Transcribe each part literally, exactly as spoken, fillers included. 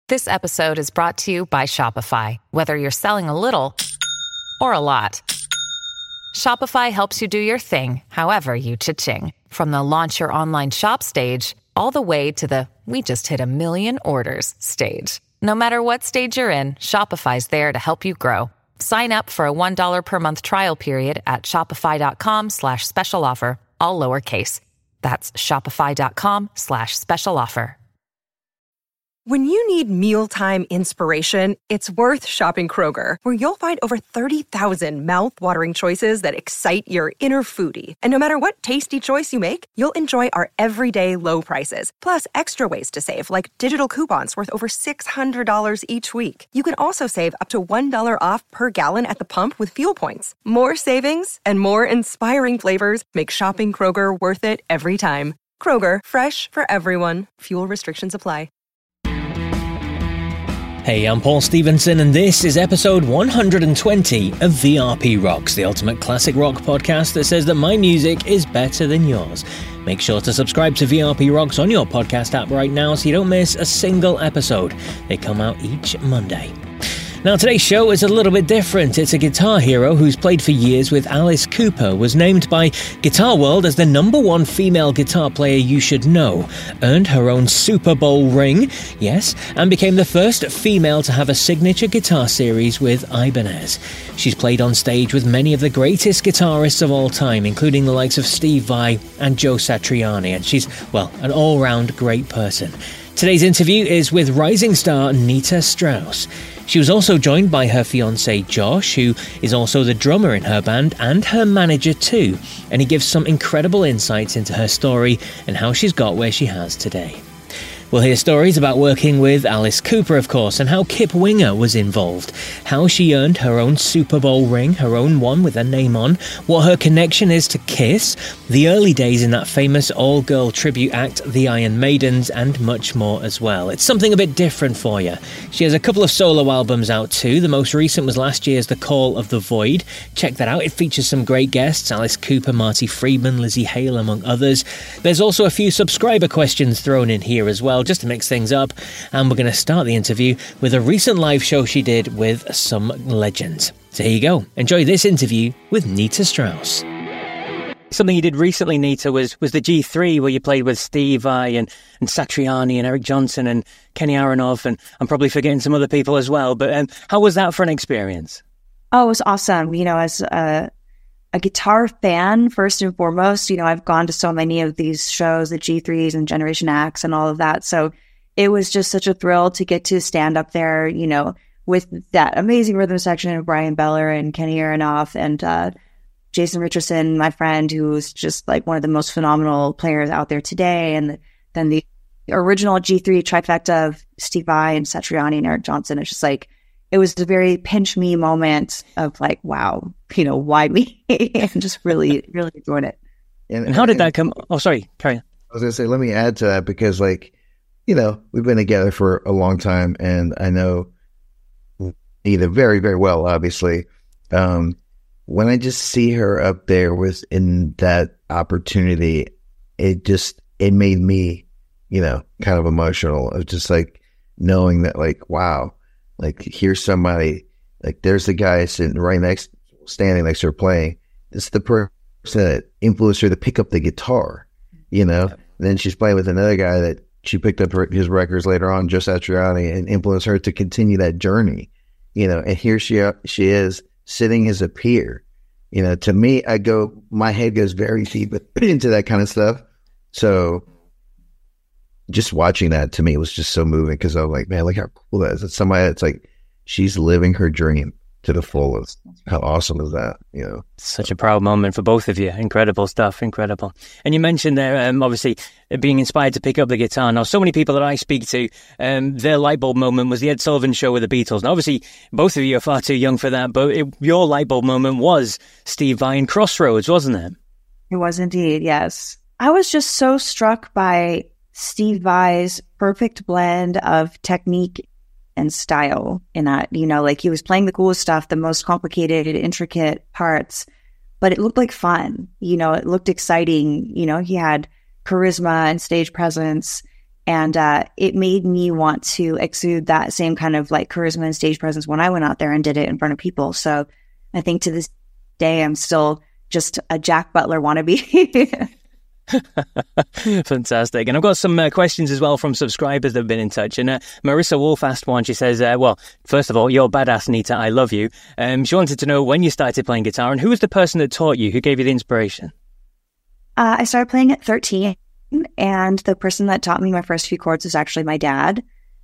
This episode is brought to you by Shopify. Whether you're selling a little or a lot, Shopify helps you do your thing, however you cha-ching. From the launch your online shop stage, all the way to the we just hit a million orders stage. No matter what stage you're in, Shopify's there to help you grow. Sign up for a one dollar per month trial period at shopify.com slash special offer, all lowercase. That's shopify.com slash special offer. When you need mealtime inspiration, it's worth shopping Kroger, where you'll find over thirty thousand mouth-watering choices that excite your inner foodie. And no matter what tasty choice you make, you'll enjoy our everyday low prices, plus extra ways to save, like digital coupons worth over six hundred dollars each week. You can also save up to one dollar off per gallon at the pump with fuel points. More savings and more inspiring flavors make shopping Kroger worth it every time. Kroger, fresh for everyone. Fuel restrictions apply. Hey, I'm Paul Stevenson, and this is episode one hundred twenty of V R P Rocks, the ultimate classic rock podcast that says that my music is better than yours. Make sure to subscribe to V R P Rocks on your podcast app right now so you don't miss a single episode. They come out each Monday. Now, today's show is a little bit different. It's a guitar hero who's played for years with Alice Cooper, was named by Guitar World as the number one female guitar player you should know, earned her own Super Bowl ring, yes, and became the first female to have a signature guitar series with Ibanez. She's played on stage with many of the greatest guitarists of all time, including the likes of Steve Vai and Joe Satriani, and she's, well, an all-round great person. Today's interview is with rising star Nita Strauss. She was also joined by her fiancé Josh, who is also the drummer in her band and her manager too, and he gives some incredible insights into her story and how she's got where she has today. We'll hear stories about working with Alice Cooper, of course, and how Kip Winger was involved, how she earned her own Super Bowl ring, her own one with her name on, what her connection is to Kiss, the early days in that famous all-girl tribute act, the Iron Maidens, and much more as well. It's something a bit different for you. She has a couple of solo albums out too. The most recent was last year's The Call of the Void. Check that out. It features some great guests, Alice Cooper, Marty Friedman, Lizzie Hale, among others. There's also a few subscriber questions thrown in here as well, just to mix things up, and we're going to start the interview with a recent live show she did with some legends. So here you go. Enjoy this interview with Nita Strauss. Something you did recently, Nita, was was the G three, where you played with Steve Vai and, and Satriani and Eric Johnson and Kenny Aronoff, and I'm probably forgetting some other people as well, but um, how was that for an experience? Oh, it was awesome. You know, as a a guitar fan, first and foremost, you know, I've gone to so many of these shows, the G threes and Generation X and all of that. So it was just such a thrill to get to stand up there, you know, with that amazing rhythm section of Brian Beller and Kenny Aronoff and uh, Jason Richardson, my friend, who's just like one of the most phenomenal players out there today. And then the original G three trifecta of Steve Vai and Satriani and Eric Johnson. It's just like, it was a very pinch me moment of like, wow, you know, why me? And just really, really enjoyed it. And, and how did that come? Oh, sorry, carry on. I was going to say, let me add to that because, like, you know, we've been together for a long time, and I know Nita very, very well, obviously. Um, when I just see her up there with in that opportunity, it just, it made me, you know, kind of emotional of just like knowing that, like, wow. Like, here's somebody, like, there's the guy sitting right next, standing next to her playing. It's the person that influenced her to pick up the guitar, you know? Yeah. And then she's playing with another guy that she picked up her, his records later on, Joe Satriani, and influenced her to continue that journey, you know? And here she she is sitting as a peer. You know, to me, I go, my head goes very deep into that kind of stuff. So just watching that to me was just so moving because I'm like, man, look how cool that is. It's somebody that's like, she's living her dream to the fullest. How awesome is that? You know, such a proud moment for both of you. Incredible stuff. Incredible. And you mentioned there, um, obviously, being inspired to pick up the guitar. Now, so many people that I speak to, um, their light bulb moment was the Ed Sullivan Show with the Beatles. Now, obviously, both of you are far too young for that, but it, your light bulb moment was Steve Vai and Crossroads, wasn't it? It was indeed, yes. I was just so struck by Steve Vai's perfect blend of technique and style in that, you know, like he was playing the coolest stuff, the most complicated, intricate parts, but it looked like fun. You know, it looked exciting. You know, he had charisma and stage presence, And uh, it made me want to exude that same kind of like charisma and stage presence when I went out there and did it in front of people. So I think to this day, I'm still just a Jack Butler wannabe. Fantastic. And I've got some uh, questions as well from subscribers that have been in touch. And uh, Marissa Wolf asked one. She says, uh, well, first of all, you're badass, Nita. I love you. Um, she wanted to know when you started playing guitar and who was the person that taught you, who gave you the inspiration? Uh, I started playing at thirteen, and the person that taught me my first few chords was actually my dad.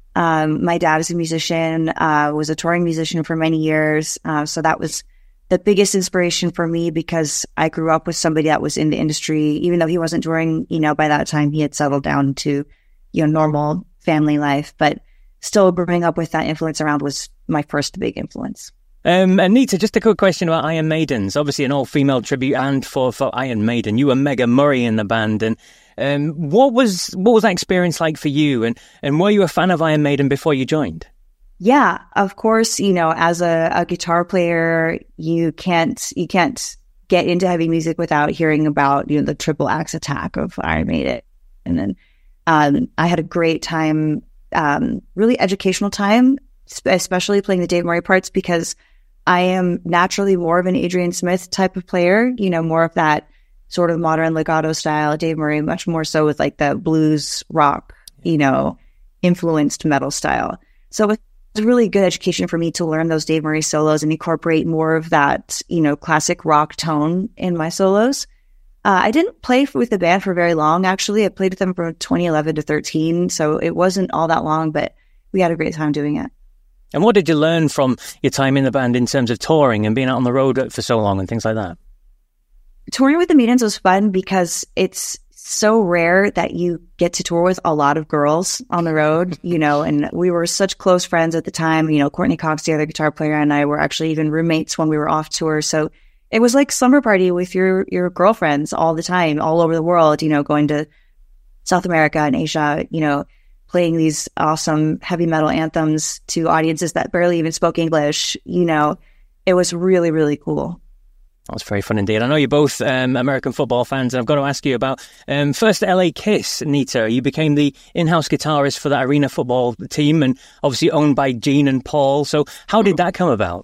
Um, my dad is a musician, uh, was a touring musician for many years. Uh, so that was the biggest inspiration for me because I grew up with somebody that was in the industry. Even though he wasn't touring, you know, by that time he had settled down to, you know, normal family life. But still growing up with that influence around was my first big influence. Um, Anita, just a quick question about Iron Maidens. Obviously an all-female tribute, and for, for Iron Maiden, you were Megan Murray in the band. And um, what was what was that experience like for you? And, and were you a fan of Iron Maiden before you joined? Yeah, of course, you know, as a, a guitar player, you can't you can't get into heavy music without hearing about, you know, the triple axe attack of Iron Maiden. And then um, I had a great time, um, really educational time, especially playing the Dave Murray parts, because I am naturally more of an Adrian Smith type of player, you know, more of that sort of modern legato style. Dave Murray, much more so with like the blues rock, you know, influenced metal style. So it was a really good education for me to learn those Dave Murray solos and incorporate more of that, you know, classic rock tone in my solos. Uh, I didn't play with the band for very long, actually. I played with them from twenty eleven to thirteen, so it wasn't all that long, but we had a great time doing it. And what did you learn from your time in the band in terms of touring and being out on the road for so long and things like that? Touring with the Maidens was fun because it's so rare that you get to tour with a lot of girls on the road, you know, and we were such close friends at the time. You know, Courtney Cox, the other guitar player, and I were actually even roommates when we were off tour. So it was like summer party with your, your girlfriends all the time, all over the world, you know, going to South America and Asia, you know, playing these awesome heavy metal anthems to audiences that barely even spoke English. You know, it was really, really cool. That was very fun indeed. I know you're both um, American football fans, and I've got to ask you about um, first L A Kiss, Nita. You became the in-house guitarist for that arena football team and obviously owned by Gene and Paul. So how did that come about?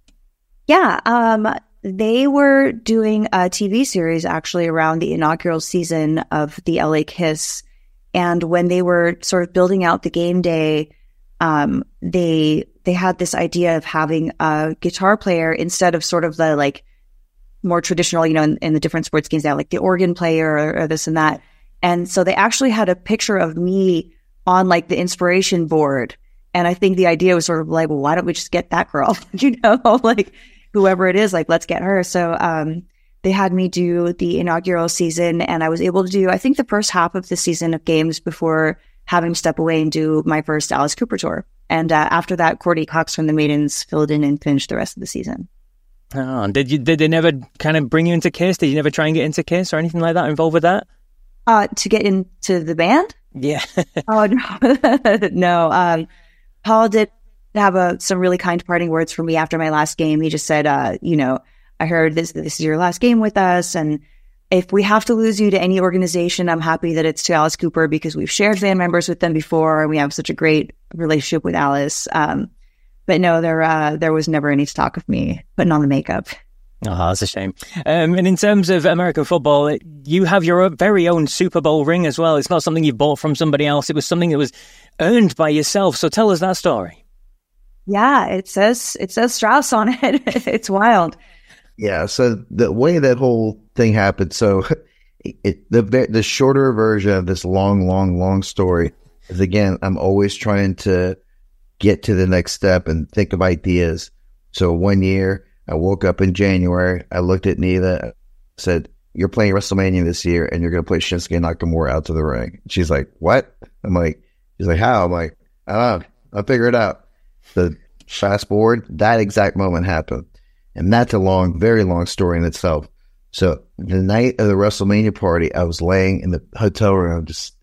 Yeah, um, they were doing a T V series actually around the inaugural season of the L A Kiss. And when they were sort of building out the game day, um, they they had this idea of having a guitar player instead of sort of the like more traditional, you know, in, in the different sports games, they have like the organ player or, or this and that. And so they actually had a picture of me on like the inspiration board. And I think the idea was sort of like, well, why don't we just get that girl? you know, like whoever it is, like, let's get her. So um, they had me do the inaugural season, and I was able to do, I think, the first half of the season of games before having to step away and do my first Alice Cooper tour. And uh, after that, Courtney Cox from the Maidens filled in and finished the rest of the season. Oh, did you? Did they never kind of bring you into Kiss? Did you never try and get into Kiss or anything like that involved with that? Uh, to get into the band? Yeah. oh, no. no. Um, Paul did have a, some really kind parting words for me after my last game. He just said, uh, you know, I heard this, this is your last game with us. And if we have to lose you to any organization, I'm happy that it's to Alice Cooper because we've shared band members with them before and we have such a great relationship with Alice. Um, But no, there uh, there was never any talk of me putting on the makeup. Oh, that's a shame. Um, and in terms of American football, you have your very own Super Bowl ring as well. It's not something you bought from somebody else. It was something that was earned by yourself. So tell us that story. Yeah, it says it says Strauss on it. It's wild. Yeah. So the way that whole thing happened. So it, the the shorter version of this long, long, long story is, again, I'm always trying to get to the next step and think of ideas. So one year I woke up in January, I looked at Nita, said, you're playing WrestleMania this year and you're going to play Shinsuke Nakamura out to the ring. She's like, what? I'm like, she's like, how? I'm like, I don't know. I'll figure it out. The fast forward, that exact moment happened. And that's a long, very long story in itself. So the night of the WrestleMania party, I was laying in the hotel room, just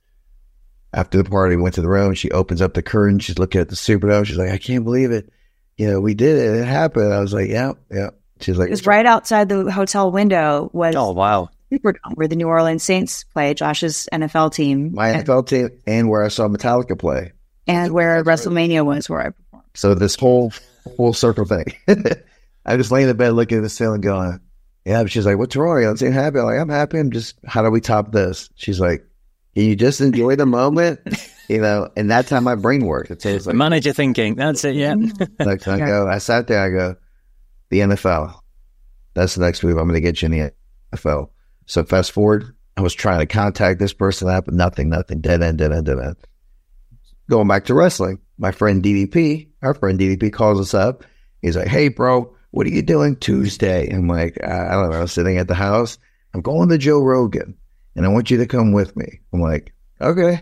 after the party, went to the room. She opens up the curtain. She's looking at the Superdome. She's like, I can't believe it. You know, we did it. It happened. I was like, yeah, yeah. She's like, it was right outside the hotel window was oh, wow. Superdome, where the New Orleans Saints play, Josh's N F L team. My N F L team, and where I saw Metallica play. And where WrestleMania was, where I performed. So this whole full circle thing. I just laying in bed looking at the ceiling going, yeah, but she's like, what's wrong? I'm saying happy. I'm like, I'm happy. I'm just, how do we top this? She's like, can you just enjoy the moment? You know, and that's how my brain works. It's, it's like, manager thinking, that's it, yeah. Like, I go, I sat there, I go, the N F L. That's the next move. I'm going to get you in the N F L. So fast forward, I was trying to contact this person, but nothing, nothing, dead end, dead end, dead end. Going back to wrestling, my friend D D P, our friend D D P calls us up. He's like, hey, bro, what are you doing Tuesday? I'm like, I don't know, sitting at the house. I'm going to Joe Rogan, and I want you to come with me. I'm like, okay.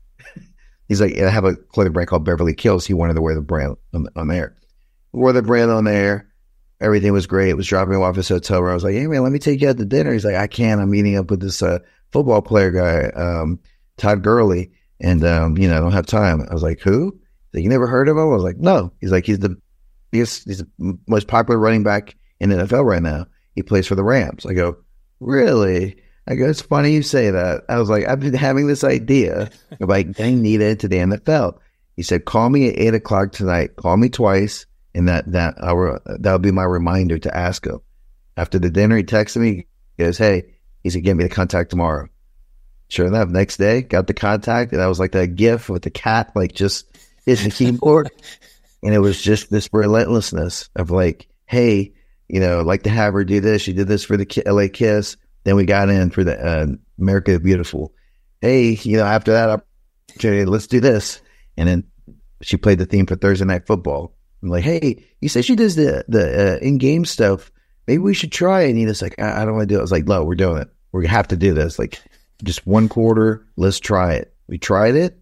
He's like, I have a clothing brand called Beverly Kills. He wanted to wear the brand on, on there. Wore the brand on there. Everything was great. It was dropping him off at his hotel room. I was like, hey, man, let me take you out to dinner. He's like, I can't. I'm meeting up with this uh, football player guy, um, Todd Gurley, and, um, you know, I don't have time. I was like, who? He's like, you never heard of him? I was like, no. He's like, he's the biggest, he's the most popular running back in the N F L right now. He plays for the Rams. I go, really? I go, it's funny you say that. I was like, I've been having this idea of like getting Nita into the N F L. He said, call me at eight o'clock tonight. Call me twice. And that, that, hour, that'll be my reminder to ask him. After the dinner, he texted me. He goes, hey, he said, get me the contact tomorrow. Sure enough, next day, got the contact. And I was like that gif with the cat, like just hitting the keyboard. And it was just this relentlessness of like, hey, you know, I'd like to have her do this. She did this for the L A Kiss. Then we got in for the uh, America the Beautiful. Hey, you know, after that opportunity, let's do this. And then she played the theme for Thursday Night Football. I'm like, hey, you said she does the the uh, in-game stuff. Maybe we should try it. And he's like, I, I don't want to do it. I was like, no, we're doing it. We have to do this. Like, just one quarter. Let's try it. We tried it.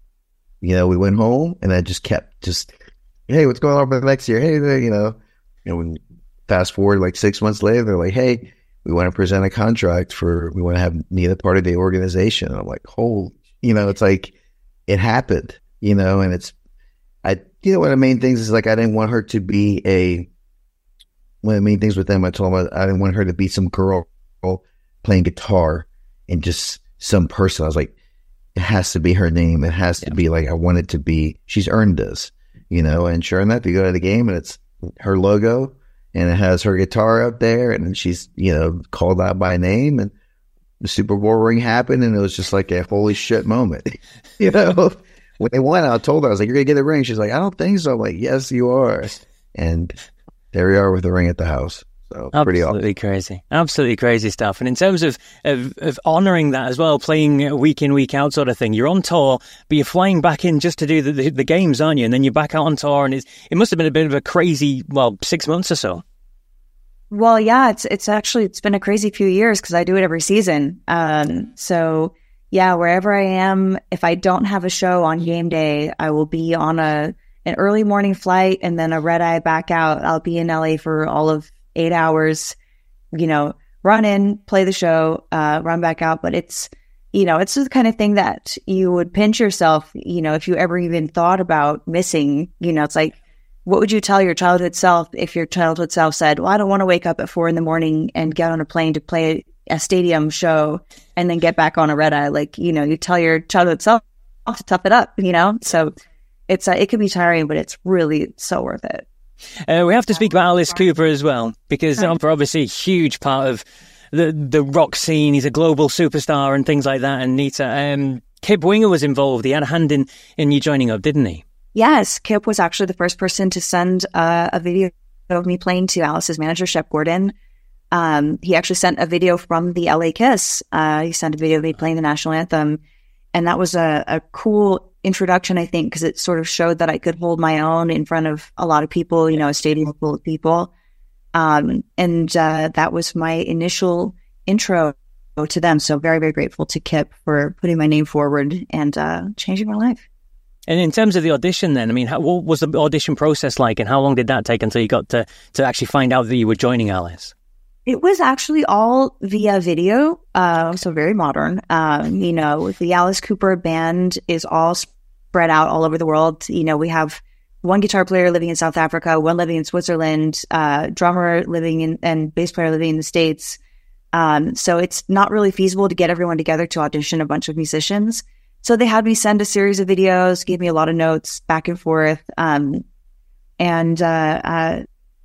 You know, we went home, and I just kept just, hey, what's going on for the next year? Hey, you know, you know, when fast forward like six months later, they're like, hey, we want to present a contract for, we want to have Nita part of the organization. And I'm like, oh, you know, it's like, it happened, you know, and it's, I, you know, one of the main things is like, I didn't want her to be a, one of the main things with them, I told them I didn't want her to be some girl playing guitar and just some person. I was like, it has to be her name. It has to yeah. be like, I want it to be, she's earned this, you know, and sure enough, you go to the game and it's her logo and it has her guitar up there and she's, you know, called out by name and the Super Bowl ring happened and it was just like a holy shit moment, you know. When they won, I told her, I was like, you're going to get a ring. She's like, I don't think so. I'm like, yes, you are. And there we are with the ring at the house. So pretty awesome. Absolutely crazy. Absolutely crazy stuff. And in terms of, of, of honouring that as well, playing week in, week out sort of thing, you're on tour, but you're flying back in just to do the, the, the games, aren't you? And then you're back out on tour and it's, it must have been a bit of a crazy, well, six months or so. Well, yeah, it's it's actually, it's been a crazy few years because I do it every season. Um, so... Yeah, wherever I am, if I don't have a show on game day, I will be on a an early morning flight and then a red eye back out. I'll be in L A for all of eight hours, you know, run in, play the show, uh, run back out. But it's, you know, it's the kind of thing that you would pinch yourself, you know, if you ever even thought about missing, you know, it's like, what would you tell your childhood self if your childhood self said, well, I don't want to wake up at four in the morning and get on a plane to play a stadium show and then get back on a red eye? Like, you know, you tell your childhood self to tough it up, you know? So it's, uh, it can be tiring, but it's really so worth it. Uh, we have to speak about Alice Cooper as well, because um, for obviously a huge part of the, the rock scene. He's a global superstar and things like that. And Nita, um, Kip Winger was involved. He had a hand in, in you joining up, didn't he? Yes. Kip was actually the first person to send uh, a video of me playing to Alice's manager, Shep Gordon. Um, he actually sent a video from the L A Kiss. Uh, he sent a video of me playing the national anthem. And that was a, a cool introduction, I think, because it sort of showed that I could hold my own in front of a lot of people, you know, a stadium full of people. Um, and uh, that was my initial intro to them. So very, very grateful to Kip for putting my name forward and uh, changing my life. And in terms of the audition then, I mean, how, what was the audition process like and how long did that take until you got to, to actually find out that you were joining Alice? It was actually all via video, uh, so very modern. Um, you know, the Alice Cooper band is all spread out all over the world. You know, we have one guitar player living in South Africa, one living in Switzerland, uh, drummer living in, and bass player living in the States. Um, so it's not really feasible to get everyone together to audition a bunch of musicians. So they had me send a series of videos, gave me a lot of notes back and forth. Um, and uh, uh,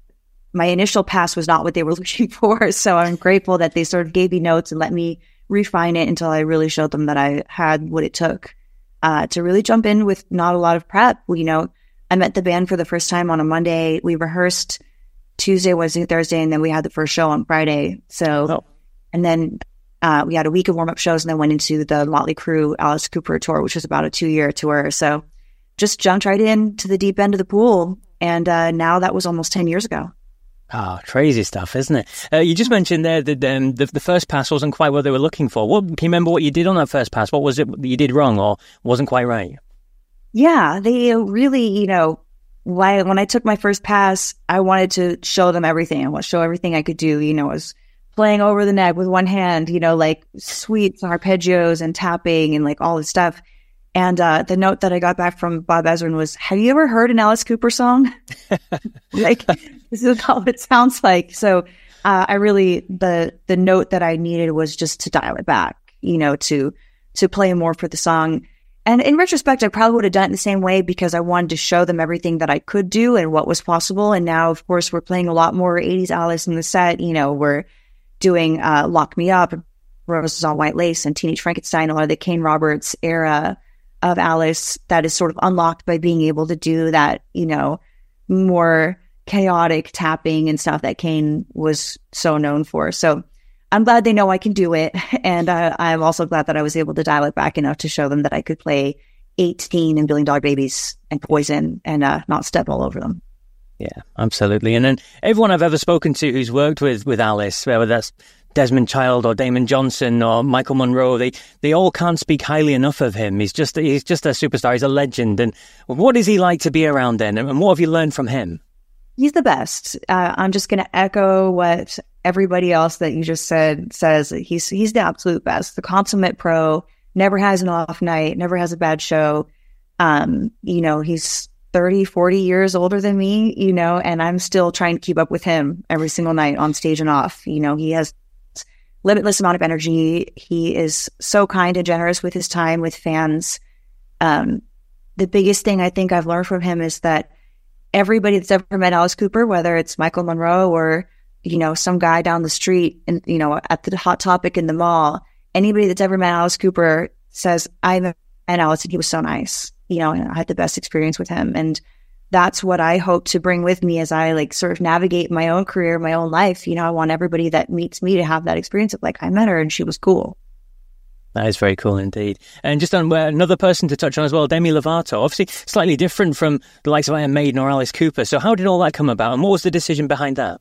my initial pass was not what they were looking for. So I'm grateful that they sort of gave me notes and let me refine it until I really showed them that I had what it took uh, to really jump in with not a lot of prep. You know, I met the band for the first time on a Monday. We rehearsed Tuesday, Wednesday, Thursday, and then we had the first show on Friday. So, oh. and then uh, we had a week of warm-up shows and then went into the Motley Crue Alice Cooper tour, which was about a two-year tour. So just jumped right into the deep end of the pool. And uh, now that was almost ten years ago. Oh, crazy stuff, isn't it? Uh, you just mentioned there that um, the, the first pass wasn't quite what they were looking for. What, can you remember what you did on that first pass? What was it that you did wrong or wasn't quite right? Yeah, they really, you know, why, when I took my first pass, I wanted to show them everything. I want to show everything I could do. You know, I was playing over the neck with one hand, you know, like sweeps, arpeggios and tapping and like all this stuff. And uh, the note that I got back from Bob Ezrin was, have you ever heard an Alice Cooper song? Like, this is how it sounds like. So uh, I really, the the note that I needed was just to dial it back, you know, to to play more for the song. And in retrospect, I probably would have done it the same way because I wanted to show them everything that I could do and what was possible. And now, of course, we're playing a lot more eighties Alice in the set. You know, we're doing uh, Lock Me Up, Roses on White Lace, and Teenage Frankenstein, a lot of the Kane Roberts era of Alice that is sort of unlocked by being able to do that, you know, more chaotic tapping and stuff that Kane was so known for. So I'm glad they know I can do it. And uh, I'm also glad that I was able to dial it back enough to show them that I could play eighteen and Billion Dollar Babies and Poison and uh, not step all over them. Yeah, absolutely. And then everyone I've ever spoken to who's worked with, with Alice, whether that's Desmond Child or Damon Johnson or Michael Monroe, they, they all can't speak highly enough of him. He's just he's just a superstar. He's a legend. And what is he like to be around then? And what have you learned from him? He's the best. Uh, I'm just going to echo what everybody else that you just said says. He's he's the absolute best. The consummate pro, never has an off night, never has a bad show. Um, you know, he's thirty, forty years older than me, you know, and I'm still trying to keep up with him every single night on stage and off. You know, he has limitless amount of energy. He is so kind and generous with his time with fans. Um, the biggest thing I think I've learned from him is that everybody that's ever met Alice Cooper, whether it's Michael Monroe or, you know, some guy down the street and, you know, at the Hot Topic in the mall, anybody that's ever met Alice Cooper says, I met Alice and he was so nice, you know, and I had the best experience with him. And that's what I hope to bring with me as I like sort of navigate my own career, my own life. You know, I want everybody that meets me to have that experience of like, I met her and she was cool. That is very cool indeed. And just on uh, another person to touch on as well, Demi Lovato, obviously slightly different from the likes of Iron Maiden or Alice Cooper. So how did all that come about and what was the decision behind that?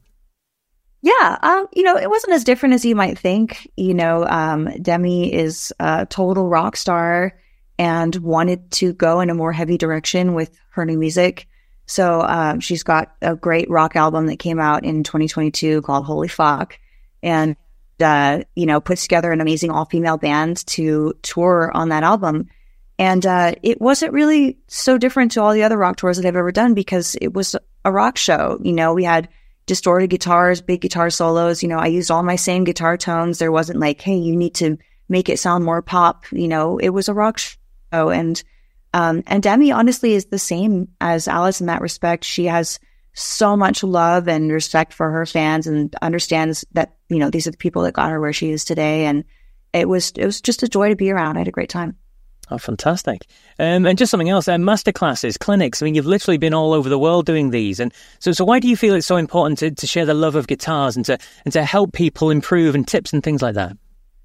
Yeah, um, you know, it wasn't as different as you might think. You know, um, Demi is a total rock star and wanted to go in a more heavy direction with her new music. So um, she's got a great rock album that came out in twenty twenty-two called Holy Fuck. And, uh, you know, puts together an amazing all-female band to tour on that album. And uh, it wasn't really so different to all the other rock tours that I've ever done because it was a rock show. You know, we had distorted guitars, big guitar solos. You know, I used all my same guitar tones. There wasn't like, hey, you need to make it sound more pop. You know, it was a rock show. And Um, and Demi honestly is the same as Alice in that respect. She has so much love and respect for her fans and understands that, you know, these are the people that got her where she is today. And it was, it was just a joy to be around. I had a great time. Oh, fantastic. Um, and just something else, uh, masterclasses, clinics. I mean, you've literally been all over the world doing these. And so, so why do you feel it's so important to, to share the love of guitars and to, and to help people improve and tips and things like that?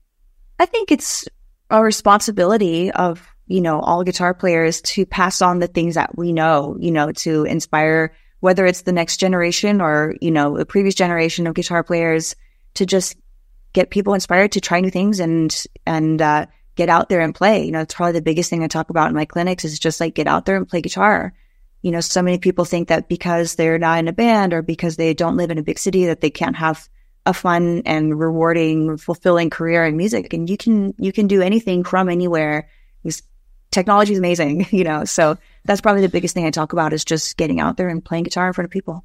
I think it's a responsibility of, you know, all guitar players to pass on the things that we know, you know, to inspire, whether it's the next generation or, you know, the previous generation of guitar players, to just get people inspired to try new things and, and, uh, get out there and play. You know, it's probably the biggest thing I talk about in my clinics is just like, get out there and play guitar. You know, so many people think that because they're not in a band or because they don't live in a big city that they can't have a fun and rewarding, fulfilling career in music. And you can, you can do anything from anywhere. Technology is amazing, you know, so that's probably the biggest thing I talk about is just getting out there and playing guitar in front of people.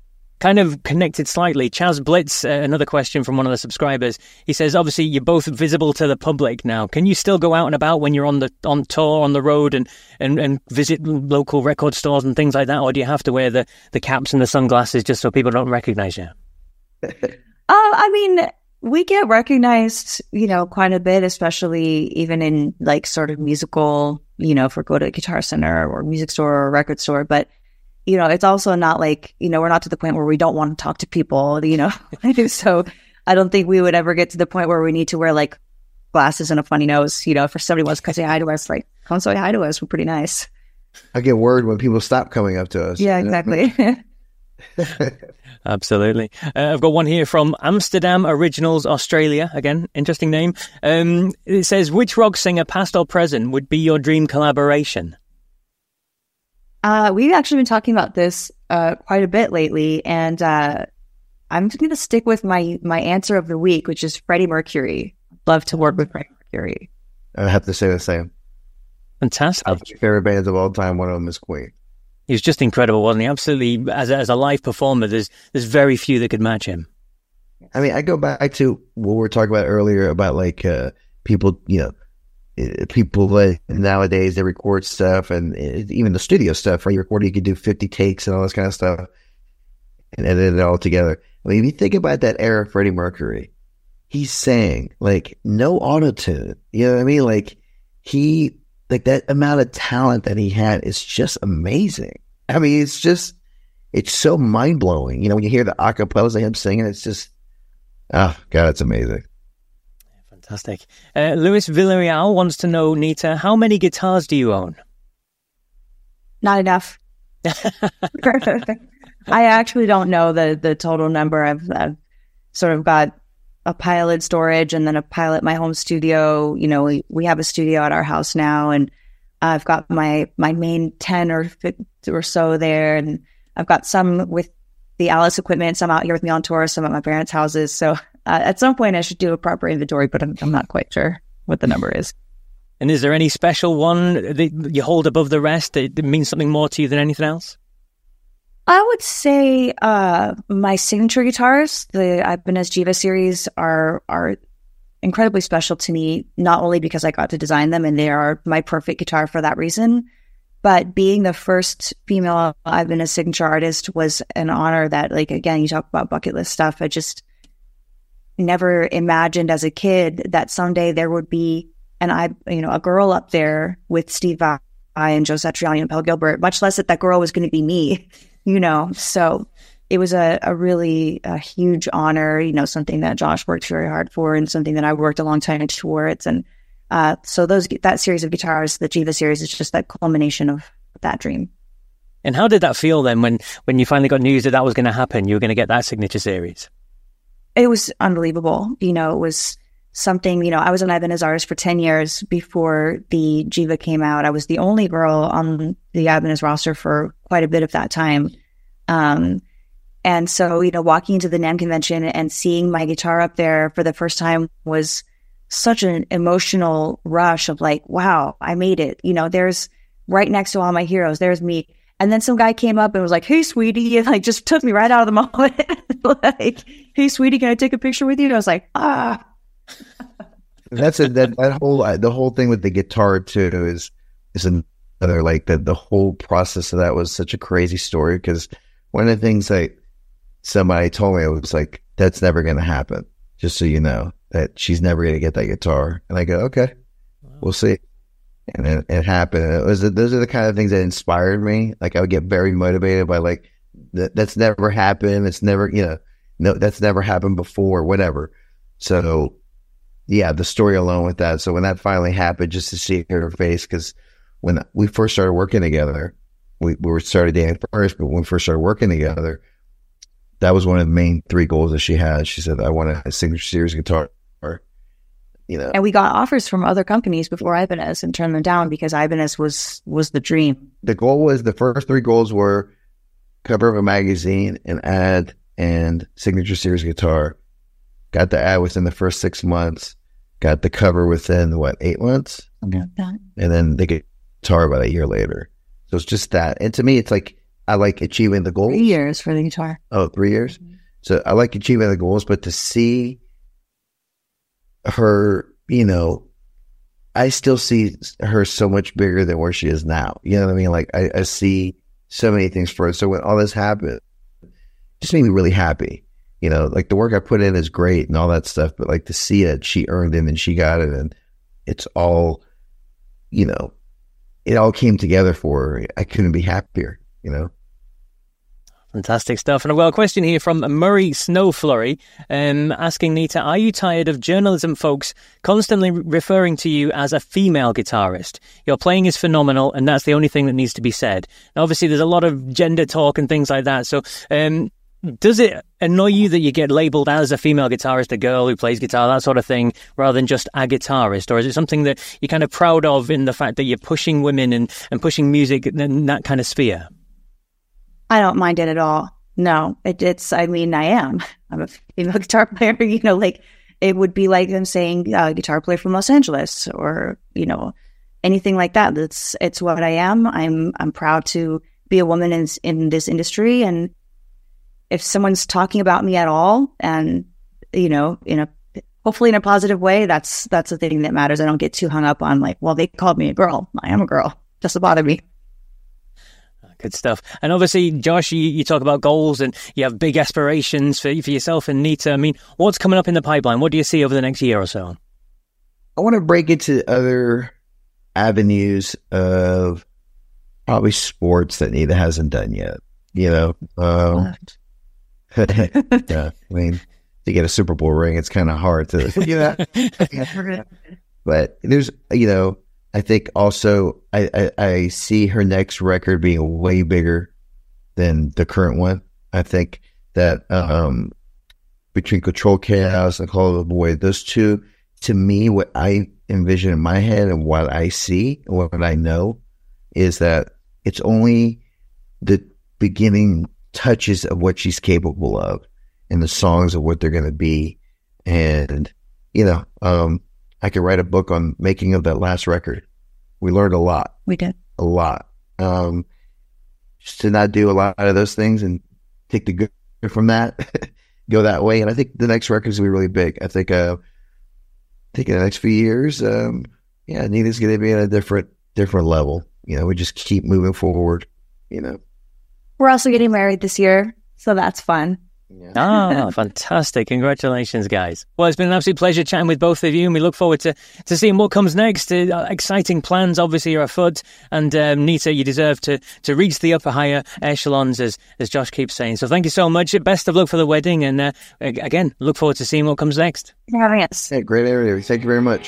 kind of connected slightly. Chaz Blitz, uh, another question from one of the subscribers. He says, obviously, you're both visible to the public now. Can you still go out and about when you're on the on tour, on the road, and, and, and visit local record stores and things like that? Or do you have to wear the, the caps and the sunglasses just so people don't recognize you? uh, I mean, we get recognized, you know, quite a bit, especially even in like sort of musical, you know, if we go to a Guitar Center or music store or record store. But you know, it's also not like, you know, we're not to the point where we don't want to talk to people, you know. So I don't think we would ever get to the point where we need to wear like glasses and a funny nose, you know, if somebody wants to say hi to us, like, come say hi to us. We're pretty nice. I get worried when people stop coming up to us. Yeah, exactly. Absolutely. Uh, I've got one here from Amsterdam Originals Australia. Again, interesting name. Um, it says, which rock singer, past or present, would be your dream collaboration? Uh, we've actually been talking about this uh, quite a bit lately, and uh, I'm just going to stick with my my answer of the week, which is Freddie Mercury. Love to work with Freddie Mercury. I have to say the same. Fantastic. My favorite bands of all time, one of them is Queen. He was just incredible, wasn't he? Absolutely. As a, as a live performer, there's there's very few that could match him. I mean, I go back to what we were talking about earlier about like uh, people, you know, people like nowadays, they record stuff, and even the studio stuff, right? You record, you can do fifty takes and all this kind of stuff and edit it all together. I mean, if you think about that era of Freddie Mercury, he sang like no auto-tune. You know what I mean? Like he, like that amount of talent that he had is just amazing. I mean, it's just, it's so mind-blowing. You know, when you hear the acapellas of him singing, it's just, oh, God, it's amazing. Fantastic. Uh, Luis Villarreal wants to know, Nita, how many guitars do you own? Not enough. I actually don't know the, the total number. I've, I've sort of got a pile in storage and then a pile at my home studio. You know, we, we have a studio at our house now, and I've got my, my main ten or or so there. And I've got some with the Alice equipment, some out here with me on tour, some at my parents' houses. So uh, at some point I should do a proper inventory, but I'm, I'm not quite sure what the number is. And is there any special one that you hold above the rest that means something more to you than anything else? I would say uh, my signature guitars, the Ibanez Jiva series, are are incredibly special to me, not only because I got to design them and they are my perfect guitar for that reason, but being the first female Ibanez signature artist was an honor that, like, again, you talk about bucket list stuff. I just never imagined as a kid that someday there would be an I, you know, a girl up there with Steve Vai and Joe Satriani and Pelle Gilbert, much less that that girl was going to be me. You know, so it was a, a really a huge honor, you know, something that Josh worked very hard for and something that I worked a long time towards. And uh, so those that series of guitars, the Jiva series, is just that culmination of that dream. And how did that feel then when, when you finally got news that that was going to happen? You were going to get that signature series? It was unbelievable. You know, it was something, you know, I was an Ibanez artist for ten years before the Jiva came out. I was the only girl on the Ibanez roster for quite a bit of that time. Um, and so, you know, walking into the NAMM convention and seeing my guitar up there for the first time was such an emotional rush of like, wow, I made it. You know, there's right next to all my heroes, there's me. And then some guy came up and was like, hey, sweetie, and like just took me right out of the moment. Like, hey, sweetie, can I take a picture with you? And I was like, ah. That's a, that that whole the whole thing with the guitar too is is another, like the the whole process of that was such a crazy story, because one of the things that somebody told me, it was like, that's never going to happen, just so you know, that she's never going to get that guitar. And I go, okay, wow. We'll see. And it, it happened. And it was those are the kind of things that inspired me. Like I would get very motivated by like that, that's never happened. It's never, you know, no, that's never happened before, whatever. So yeah, the story alone with that. So when that finally happened, just to see her face, because when we first started working together, we, we were started dating first, but when we first started working together, that was one of the main three goals that she had. She said, I want a signature series guitar, you know. And we got offers from other companies before Ibanez and turned them down because Ibanez was, was the dream. The goal was, the first three goals were cover of a magazine, an ad, and signature series guitar. Got the ad within the first six months. Got the cover within, what, eight months? Okay. And then the guitar about a year later. So it's just that. And to me, it's like, I like achieving the goals. Three years for the guitar. Oh, three years. Mm-hmm. So I like achieving the goals, but to see her, you know, I still see her so much bigger than where she is now. You know what I mean? Like I, I see so many things for her. So when all this happened, it just made me really happy. You know, like the work I put in is great and all that stuff, but like to see it, she earned it and she got it, and it's all, you know, it all came together for her. I couldn't be happier, you know. Fantastic stuff. And I've got a question here from Murray Snowflurry um, asking Nita, are you tired of journalism folks constantly re- referring to you as a female guitarist? Your playing is phenomenal, and that's the only thing that needs to be said. Now, obviously, there's a lot of gender talk and things like that. So um, does it annoy you that you get labelled as a female guitarist, a girl who plays guitar, that sort of thing, rather than just a guitarist? Or is it something that you're kind of proud of in the fact that you're pushing women and, and pushing music in that kind of sphere? I don't mind it at all. No, it, it's, I mean, I am. I'm a female guitar player, you know, like it would be like them saying uh, guitar player from Los Angeles or, you know, anything like that. It's, it's what I am. I'm, I'm proud to be a woman in, in this industry. And if someone's talking about me at all and, you know, in a, hopefully in a positive way, that's, that's the thing that matters. I don't get too hung up on like, well, they called me a girl. I am a girl. Doesn't bother me. Good stuff. And obviously, Josh, you, you talk about goals and you have big aspirations for, for yourself and Nita. I mean, what's coming up in the pipeline? What do you see over the next year or so? I want to break into other avenues of probably sports that Nita hasn't done yet. You know, um, yeah, I mean, to get a Super Bowl ring, it's kind of hard to, you know, but there's, you know, I think also I, I, I see her next record being way bigger than the current one. I think that um, between Control Chaos and Call of the Boy, those two, to me, what I envision in my head and what I see, what I know, is that it's only the beginning touches of what she's capable of and the songs of what they're going to be. And, you know, um, I could write a book on making of that last record. We learned a lot. We did. A lot. Um, just to not do a lot of those things and take the good from that, go that way. And I think the next record is going to be really big. I think, uh, I think in the next few years, um, yeah, Nita's going to be at a different, different level. You know, we just keep moving forward, you know. We're also getting married this year, so that's fun. Yeah. Oh, fantastic. Congratulations, guys. Well, it's been an absolute pleasure chatting with both of you, and we look forward to, to seeing what comes next. Uh, exciting plans, obviously, are afoot. And um, Nita, you deserve to, to reach the upper higher echelons, as, as Josh keeps saying. So thank you so much. Best of luck for the wedding. And uh, again, look forward to seeing what comes next. Thanks for having us. Yeah, great area. Thank you very much.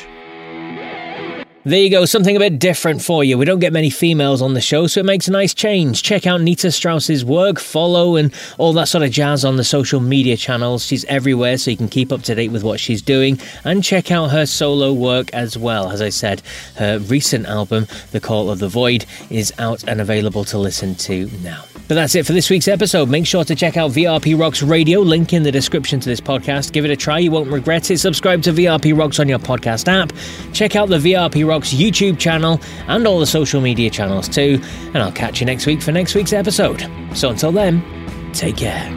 There you go, something a bit different for you. We don't get many females on the show, so it makes a nice change. Check out Nita Strauss's work, follow, and all that sort of jazz on the social media channels. She's everywhere, so you can keep up to date with what she's doing. And check out her solo work as well. As I said, her recent album, The Call of the Void, is out and available to listen to now. But that's it for this week's episode. Make sure to check out V R P Rocks Radio, link in the description to this podcast. Give it a try, you won't regret it. Subscribe to V R P Rocks on your podcast app. Check out the V R P Rocks YouTube channel and all the social media channels too. And I'll catch you next week for next week's episode. So until then, take care.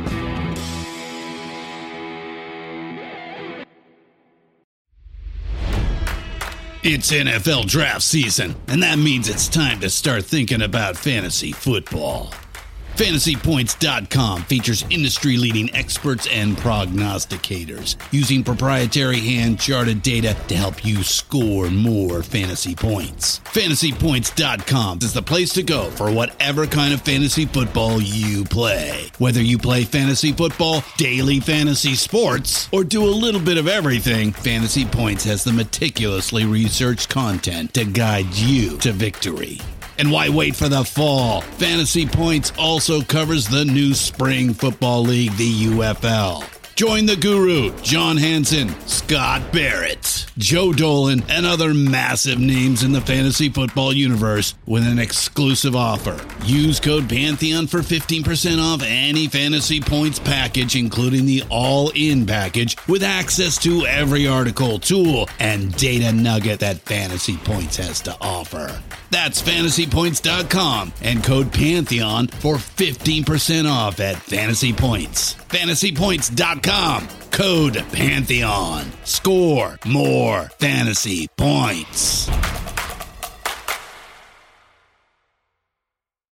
It's N F L draft season, and that means it's time to start thinking about fantasy football. Fantasy Points dot com features industry-leading experts and prognosticators using proprietary hand-charted data to help you score more fantasy points. Fantasy Points dot com is the place to go for whatever kind of fantasy football you play. Whether you play fantasy football, daily fantasy sports, or do a little bit of everything, Fantasy Points has the meticulously researched content to guide you to victory. And why wait for the fall? Fantasy Points also covers the new spring football league, the U F L. Join the guru, John Hansen, Scott Barrett, Joe Dolan, and other massive names in the fantasy football universe with an exclusive offer. Use code Pantheon for fifteen percent off any Fantasy Points package, including the all-in package with access to every article, tool, and data nugget that Fantasy Points has to offer. That's fantasy points dot com and code Pantheon for fifteen percent off at Fantasy Points. fantasy points dot com, code Pantheon. Score more fantasy points.